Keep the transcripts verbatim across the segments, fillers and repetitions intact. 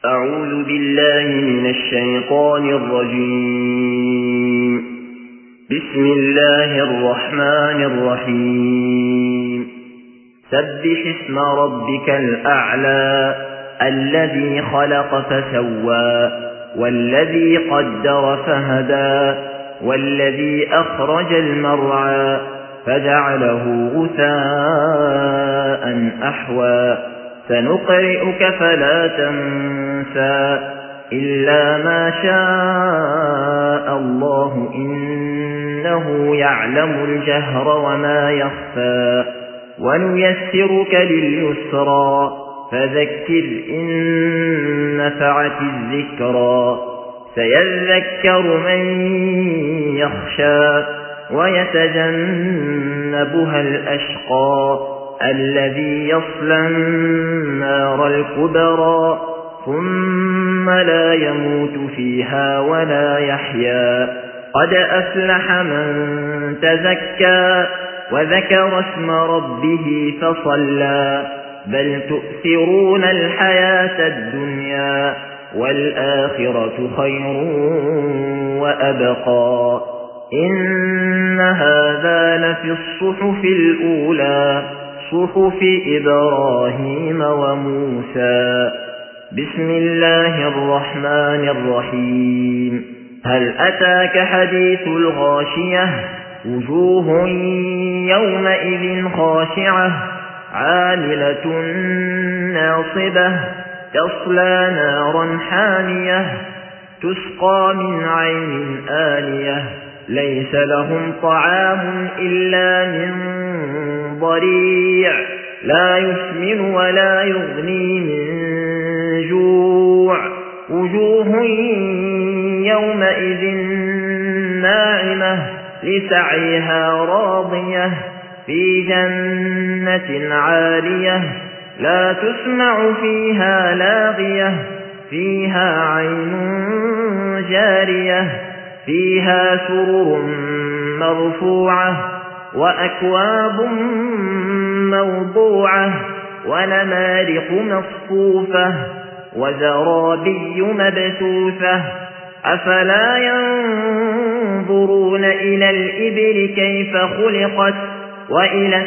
أعوذ بالله من الشيطان الرجيم. بسم الله الرحمن الرحيم. سبح اسم ربك الأعلى الذي خلق فسوى والذي قدر فهدى والذي أخرج المرعى فجعله غثاء أحوى سنقرئك فلا تنسى إلا ما شاء الله إنه يعلم الجهر وما يخفى ونيسرك لليسرى فذكر إن نفعت الذكرى سيذكر من يخشى ويتجنبها الأشقى الذي يصلى النار الكبرى ثم لا يموت فيها ولا يحيا قد أفلح من تزكى وذكر اسم ربه فصلى بل تؤثرون الحياة الدنيا والآخرة خير وأبقى إن هذا لفي الصحف الأولى صحف إبراهيم وموسى. بسم الله الرحمن الرحيم. هل أتاك حديث الغاشية وجوه يومئذ خاشعة عاملة ناصبة تصلى نارا حامية تسقى من عين آنية ليس لهم طعام إلا من ضريع لا يسمن ولا يغني من جوع وجوه يومئذ ناعمة لسعيها راضية في جنة عالية لا تسمع فيها لاغية فيها عين جارية فيها سرر مرفوعة وأكواب موضوعة ونمارق مصفوفة وزرابي مبثوثة أفلا ينظرون إلى الإبل كيف خلقت وإلى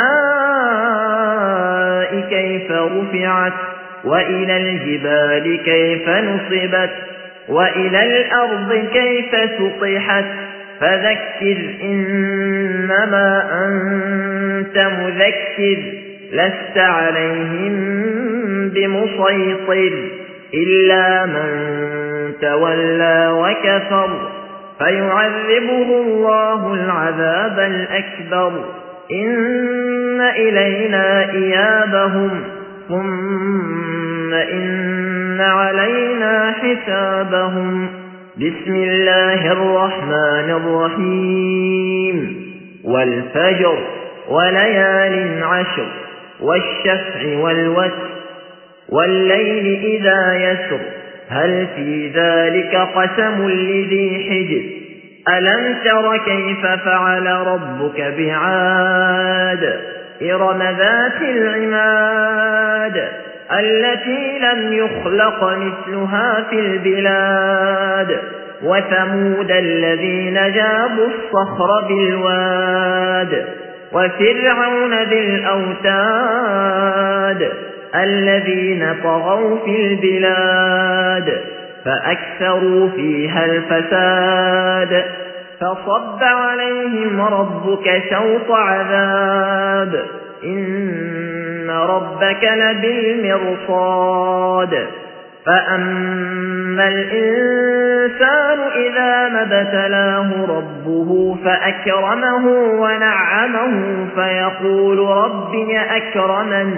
السماء كيف رفعت وإلى الجبال كيف نصبت وإلى الأرض كيف سطحت فذكر إنما أنت مذكر لست عليهم بمسيطر إلا من تولى وكفر فيعذبه الله العذاب الأكبر إن إلينا إيابهم ثم إن علينا حسابهم. بسم الله الرحمن الرحيم. والفجر وليال عشر والشفع والوتر والليل إذا يسر هل في ذلك قسم لذي حجر ألم تر كيف فعل ربك بعاد إرم ذات العماد التي لم يخلق مثلها في البلاد وثمود الذين جابوا الصخر بالواد وفرعون ذي الأوتاد الذين طغوا في البلاد فأكثروا فيها الفساد فصب عليهم ربك سوط عذاب إن ربك لبالمرصاد فأما الإنسان إذا ما ابتلاه ربه فأكرمه ونعمه فيقول ربي أكرمن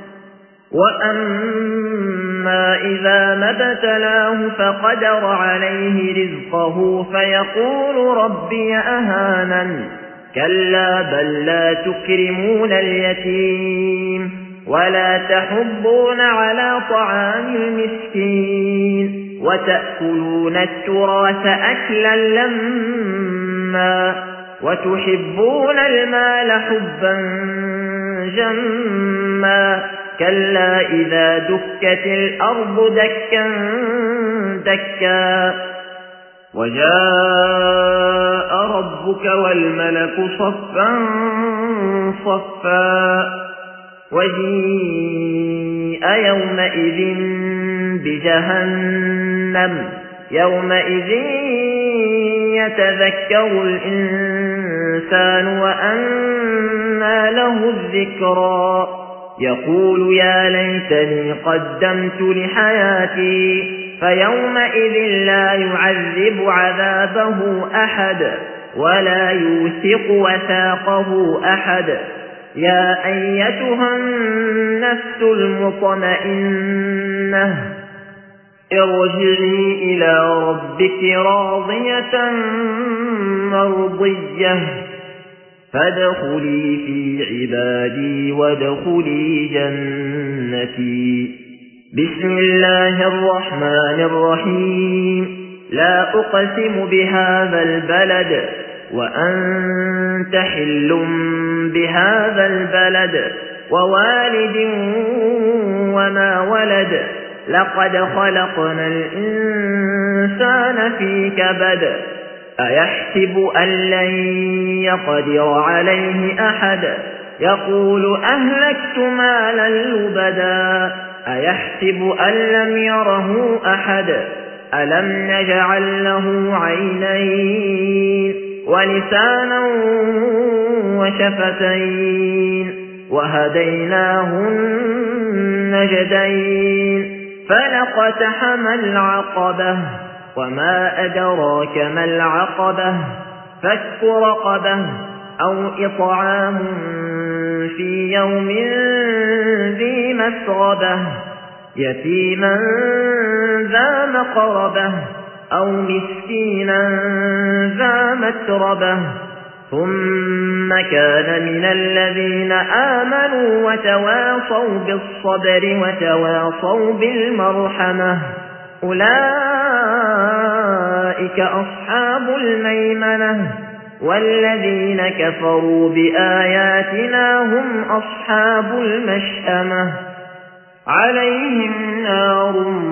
وأما إذا ما ابتلاه فقدر عليه رزقه فيقول ربي أهانن كلا بل لا تكرمون اليتيم ولا تحضون على طعام المسكين وتأكلون التراث أكلا لما وتحبون المال حبا جما كلا إذا دكت الأرض دكا دكا وجاء ربك والملك صفا صفا وجيء يومئذ بجهنم يومئذ يتذكر الإنسان وأنى له الذكرى يقول يا ليتني قدمت لحياتي فيومئذ لا يعذب عذابه أحد ولا يوثق وثاقه أحد يا أيتها النفس المطمئنة ارجعي إلى ربك راضية مرضية فادخلي في عبادي وادخلي جنتي بسم الله الرحمن الرحيم لا أقسم بهذا البلد وأنت حل بهذا البلد ووالد وما ولد لقد خلقنا الإنسان في كبد أيحسب أن لن يقدر عليه أحد يقول أهلكت مالا لبدا أيحسب أن لم يره أحد ألم نجعل له عينين ولسانا وشفتين وهديناه النجدين فلقتحم العقبة وما أدراك ما العقبة فك رقبة أو إطعام في يوم ذي مسغبة يتيما ذا مقربة أو مسكينا ذا متربة ثم كان من الذين آمنوا وتواصوا بالصبر وتواصوا بالمرحمة أولئك أصحاب الميمنة والذين كفروا بآياتنا هم أصحاب المشأمة عليهم نار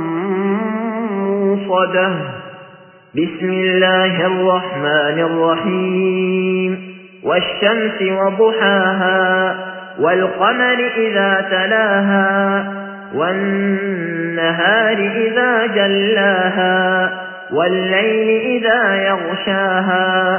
موصدة بسم الله الرحمن الرحيم والشمس وضحاها والقمر إذا تلاها والنهار إذا جلاها والليل إذا يغشاها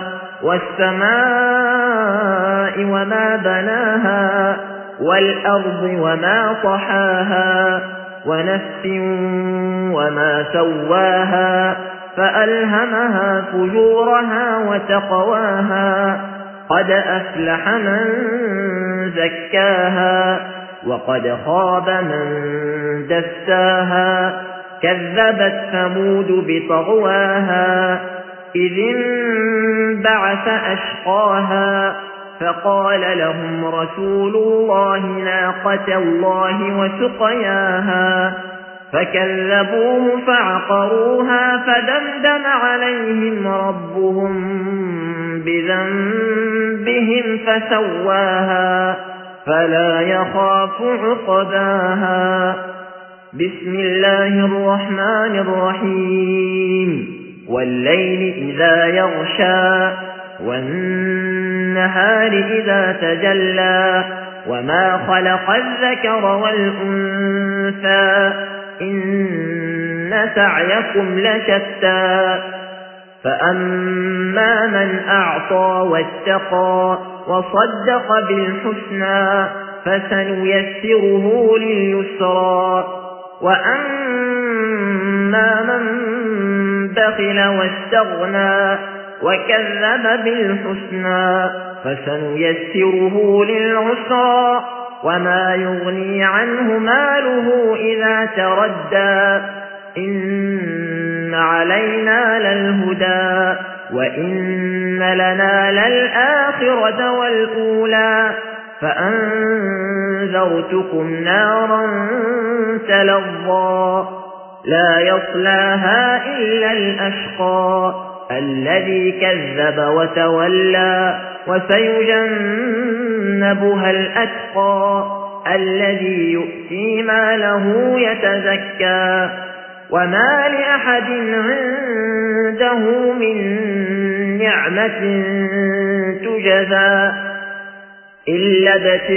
والسماء وما بناها والأرض وما طحاها ونفس وما سواها فألهمها فجورها وتقواها قد أفلح من زكاها وقد خاب من دساها كذبت ثمود بطغواها إذ انبعث أشقاها فقال لهم رسول الله ناقة الله وسقياها فكذبوه فعقروها فدمدم عليهم ربهم بذنبهم فسواها فلا يخاف عقباها بسم الله الرحمن الرحيم والليل إذا يغشى والنهار إذا تجلى وما خلق الذكر والأنثى إن سعيكم لشتى فأما من أعطى واتقى وصدق بالحسنى فسنيسره لليسرى وأما من بخل واستغنى وكذب بالحسنى فسنيسره للعسرى وما يغني عنه ماله إذا تردى إن علينا للهدى وإن لنا للآخرة والأولى فأنذرتكم نارا تلظى لا يصلاها إلا الأشقى الذي كذب وتولى وسيجنبها الأتقى الذي يؤتي ماله يتزكى وما لأحد عنده من نعمة تجزى إلا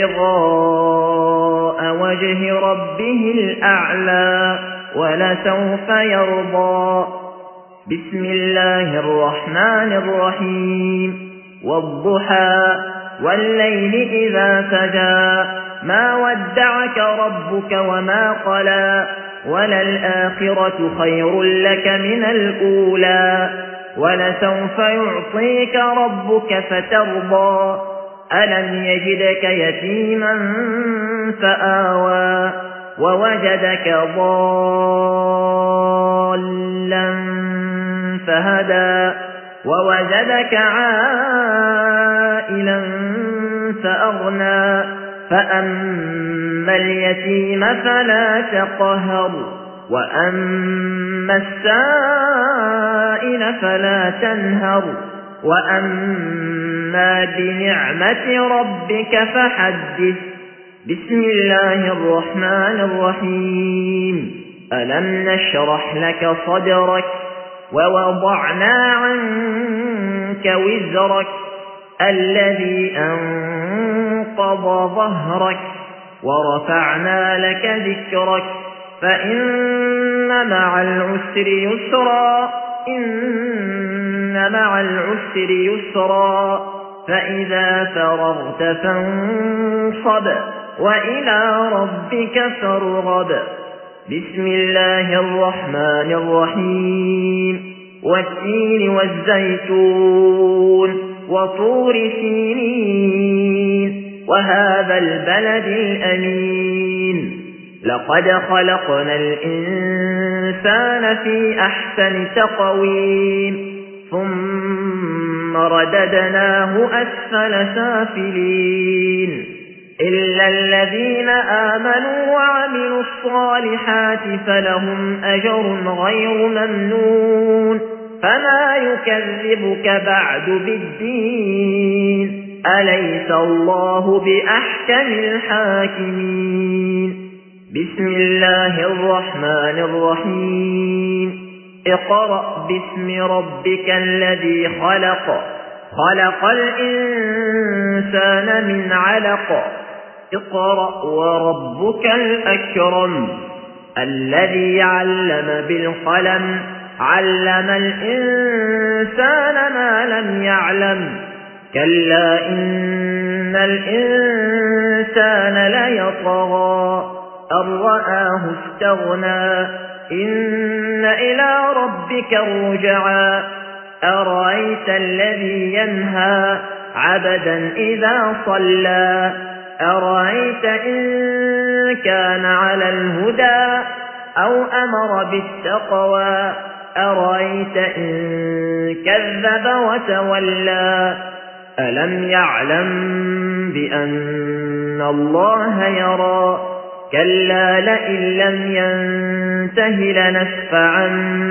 ابتغاء وجه ربه الأعلى ولسوف يرضى. بسم الله الرحمن الرحيم والضحى والليل إذا سجى ما ودعك ربك وما قلى وللآخرة خير لك من الأولى ولسوف يعطيك ربك فترضى ألم يجدك يتيما فآوى ووجدك ضالا فهدى ووجدك عائلا فأغنى فأما اليتيم فلا تقهر وأما السائل فلا تنهر وأما بنعمة ربك فحدث. بسم الله الرحمن الرحيم ألم نشرح لك صدرك ووضعنا عنك وزرك الذي أنقض ظهرك ورفعنا لك ذكرك فإن مع العسر يسرا إن مع العسر يسرا فإذا فرغت فانصب وإلى ربك فارغب. بسم الله الرحمن الرحيم والتين والزيتون وطور سينين وهذا البلد الأمين لقد خلقنا الإنسان في أحسن تقويم ثم رددناه أسفل سافلين إلا الذين آمنوا وعملوا الصالحات فلهم أجر غير ممنون فما يكذبك بعد بالدين أليس الله بأحكم الحاكمين. بسم الله الرحمن الرحيم اقرأ باسم ربك الذي خلق خلق الإنسان من علق اقرأ وربك الأكرم الذي علم بالقلم علم الإنسان ما لم يعلم كلا إن الإنسان ليطغى أن رآه استغنى إن إلى ربك الرجعى أرأيت الذي ينهى عبدا إذا صلى أرأيت إن كان على الهدى أو أمر بالتقوى أرأيت إن كذب وتولى ألم يعلم بأن الله يرى كلا لئن لم ينته لنسفعا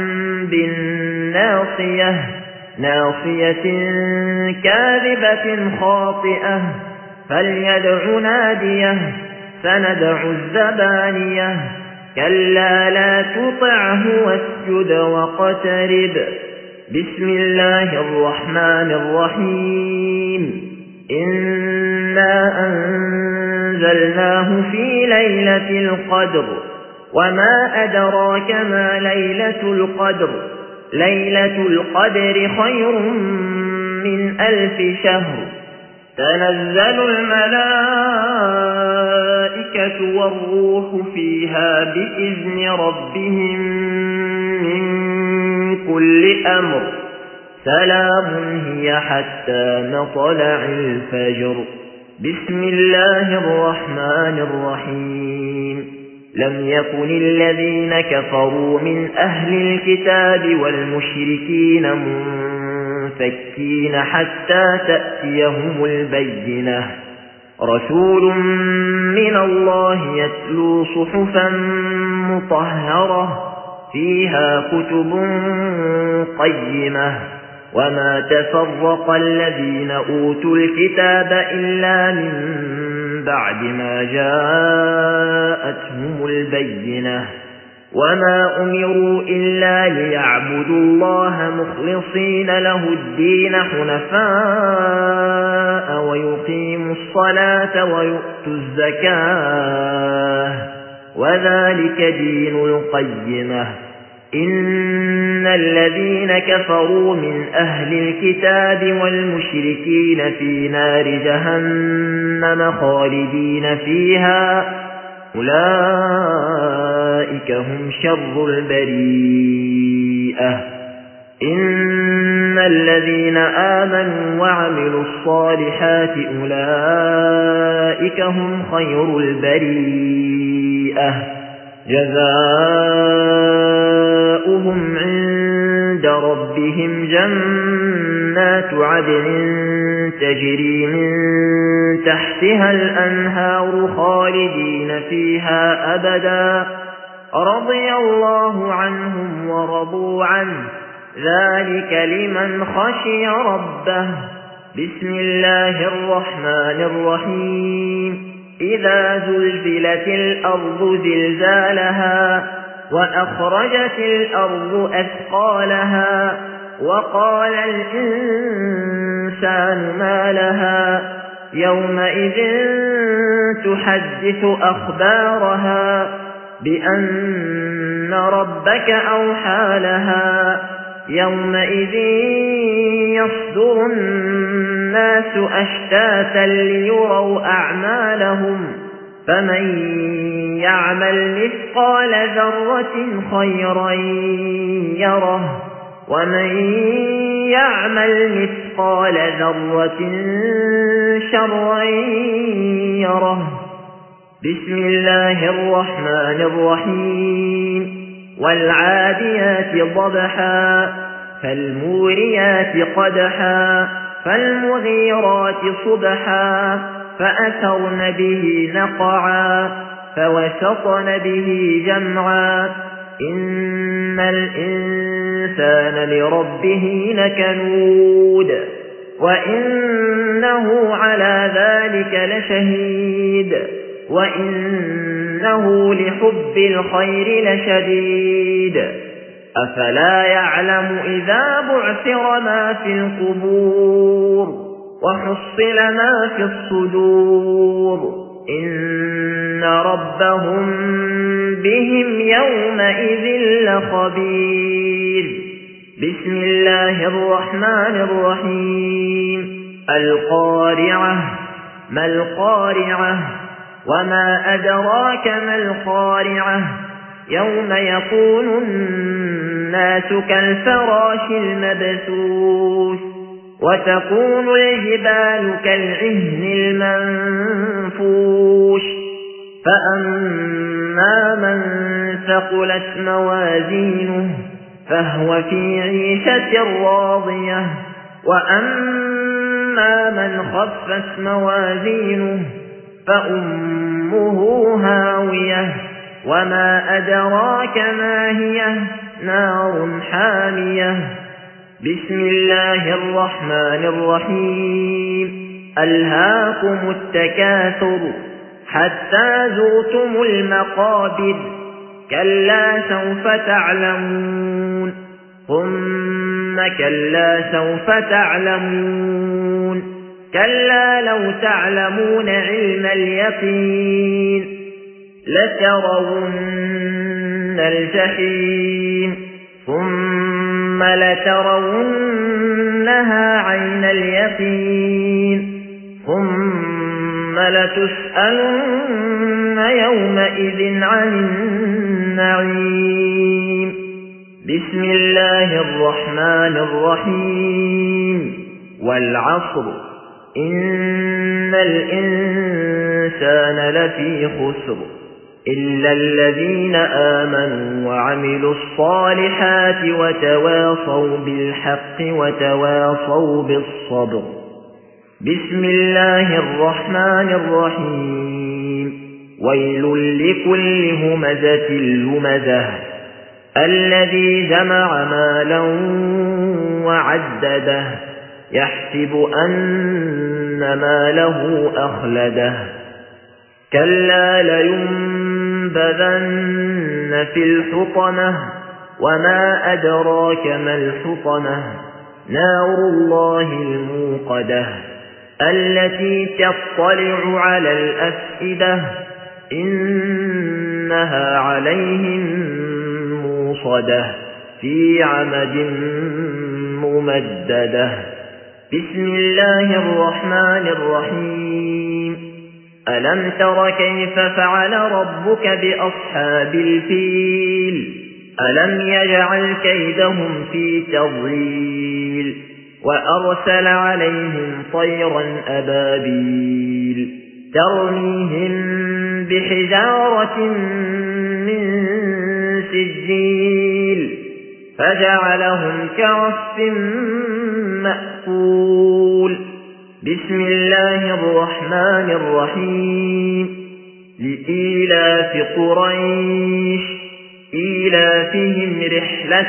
بالناصية ناصية كاذبة خاطئة فليدع ناديه سندع الزبانية كلا لا تطعه واسجد واقترب. بسم الله الرحمن الرحيم إنا أنزلناه في ليلة القدر وما أدراك ما ليلة القدر ليلة القدر خير من ألف شهر تنزل الملائكة والروح فيها بإذن ربهم من كل أمر سلام هي حتى مطلع الفجر. بسم الله الرحمن الرحيم لم يكن الذين كفروا من أهل الكتاب والمشركين منفكين حتى تأتيهم البينة رسول من الله يتلو صحفا مطهرة فيها كتب قيمة وما تفرق الذين أوتوا الكتاب إلا من بعد ما جاءتهم البينة وما أمروا إلا ليعبدوا الله مخلصين له الدين حنفاء ويقيموا الصلاة ويؤتوا الزكاة وذلك دين القيمة إن الذين كفروا من أهل الكتاب والمشركين في نار جهنم خالدين فيها أولئك هم شر البريئة إن الذين آمنوا وعملوا الصالحات أولئك هم خير البريئة جزاؤهم عند ربهم جنات عدن تجري من تحتها الأنهار خالدين فيها أبدا رضي الله عنهم ورضوا عنه ذلك لمن خشي ربه بسم الله الرحمن الرحيم إذا زلزلت الأرض زلزالها وأخرجت الأرض أثقالها وقال الإنسان ما لها يومئذ تحدث أخبارها بأن ربك أوحى لها يومئذ يصدر الناس أشتاتا ليروا أعمالهم فمن يعمل مثقال ذرة خيرا يره ومن يعمل مثقال ذرة شرا يره بسم الله الرحمن الرحيم والعاديات ضبحا فالموريات قدحا فالمغيرات صبحا فأثرن به نقعا فوسطن به جمعا إن الإنسان لربه لكنود وإنه على ذلك لشهيد وإنه لحب الخير لشديد أفلا يعلم إذا بعثر ما في القبور وحصل ما في الصدور إن ربهم بهم يومئذ لخبير بسم الله الرحمن الرحيم القارعة ما القارعة وما أدراك ما القارعة يوم يكون الناس كالفراش المبثوث وتكون الجبال كالعهن المنفوش فأما من ثقلت موازينه فهو في عيشة راضية وأما من خفت موازينه فأمه هاوية وما أدراك ما هي نار حامية بسم الله الرحمن الرحيم ألهاكم التكاثر حتى زرتم المقابر كلا سوف تعلمون ثم كلا سوف تعلمون كلا لو تعلمون علم اليقين لترون الجحيم ثم لترونها عين اليقين ثم لتسألن يومئذ عن النعيم بسم الله الرحمن الرحيم والعصر إن الإنسان لفي خسر إلا الذين آمنوا وعملوا الصالحات وتواصوا بالحق وتواصوا بالصبر بسم الله الرحمن الرحيم ويل لكل همزة لمزة الذي جمع مالا وعدده يحسب أن ماله أخلده كلا لينبذن في الحطمة وما أدراك ما الحطمة نار الله الموقدة التي تطلع على الأفئدة إنها عليهم موصدة في عمد ممددة بسم الله الرحمن الرحيم ألم تر كيف فعل ربك بأصحاب الفيل ألم يجعل كيدهم في تضليل وأرسل عليهم طيرا أبابيل ترميهم بحجارة من سجيل فجعلهم كعصف مأكول بسم الله الرحمن الرحيم لإيلاف قريش إيلافهم رحلة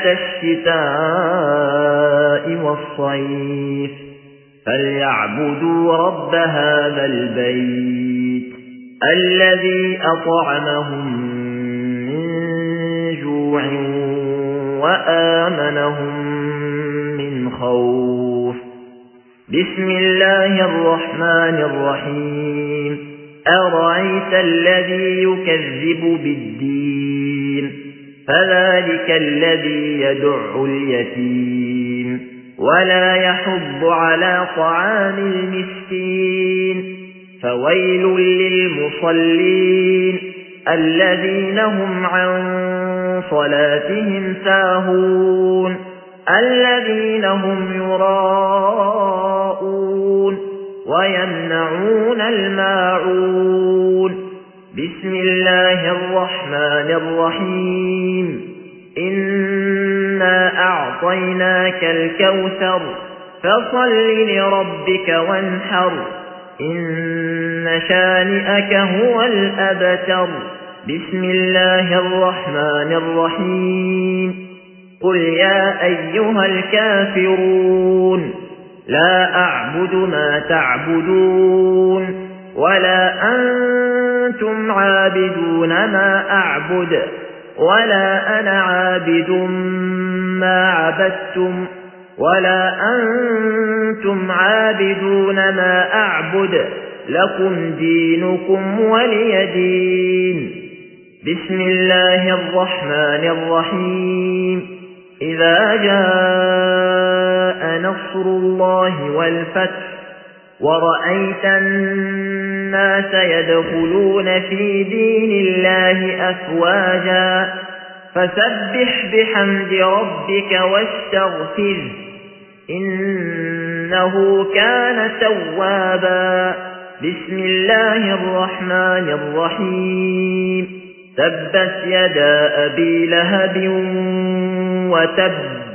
الشتاء والصيف فليعبدوا رب هذا البيت الذي أطعمهم من جوع وآمنهم من خوف بسم الله الرحمن الرحيم أرأيت الذي يكذب بالدين فذلك الذي يدع اليتيم ولا يحض على طعام المسكين فويل للمصلين الذين هم عن صلاتهم ساهون الذين هم يراءون ويمنعون الماعون بسم الله الرحمن الرحيم إنا أعطيناك الكوثر فصل لربك وانحر إن شانئك هو الأبتر بسم الله الرحمن الرحيم قل يا أيها الكافرون لا أعبد ما تعبدون ولا أنتم عابدون ما أعبد ولا أنا عابد ما عبدتم ولا أنتم عابدون ما أعبد لكم دينكم ولي دين بسم الله الرحمن الرحيم إذا جاء نصر الله والفتح ورأيت الناس يدخلون في دين الله أفواجا فسبح بحمد ربك واستغفره إنه كان توابا بسم الله الرحمن الرحيم تبت يدا أبي لهب وتب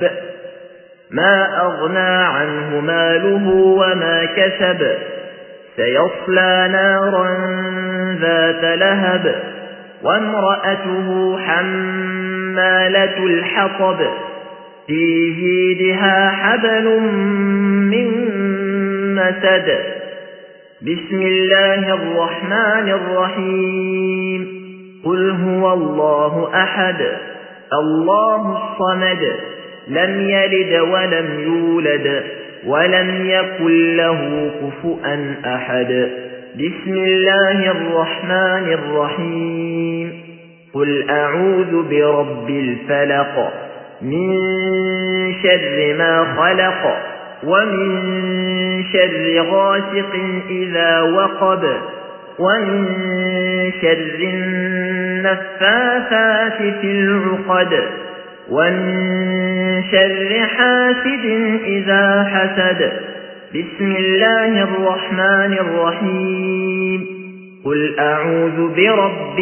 ما أغنى عنه ماله وما كسب سيصلى نارا ذات لهب وامرأته حمالة الحطب في جيدها حبل من مسد بسم الله الرحمن الرحيم قل هو الله أحد الله الصمد لم يلد ولم يولد ولم يكن له كفؤا أحد بسم الله الرحمن الرحيم قل أعوذ برب الفلق من شر ما خلق ومن شر غاسق إذا وقب ومن شر النفاثات في العقد ومن شر حاسد إذا حسد بسم الله الرحمن الرحيم قل أعوذ برب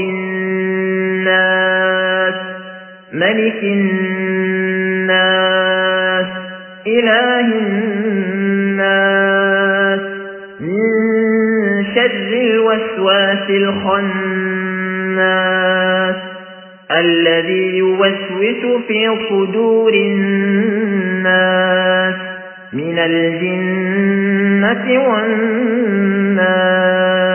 الناس ملك الناس إله الناس من شر الوسواس الخناس الذي يوسوس في صدور الناس من الجنة والناس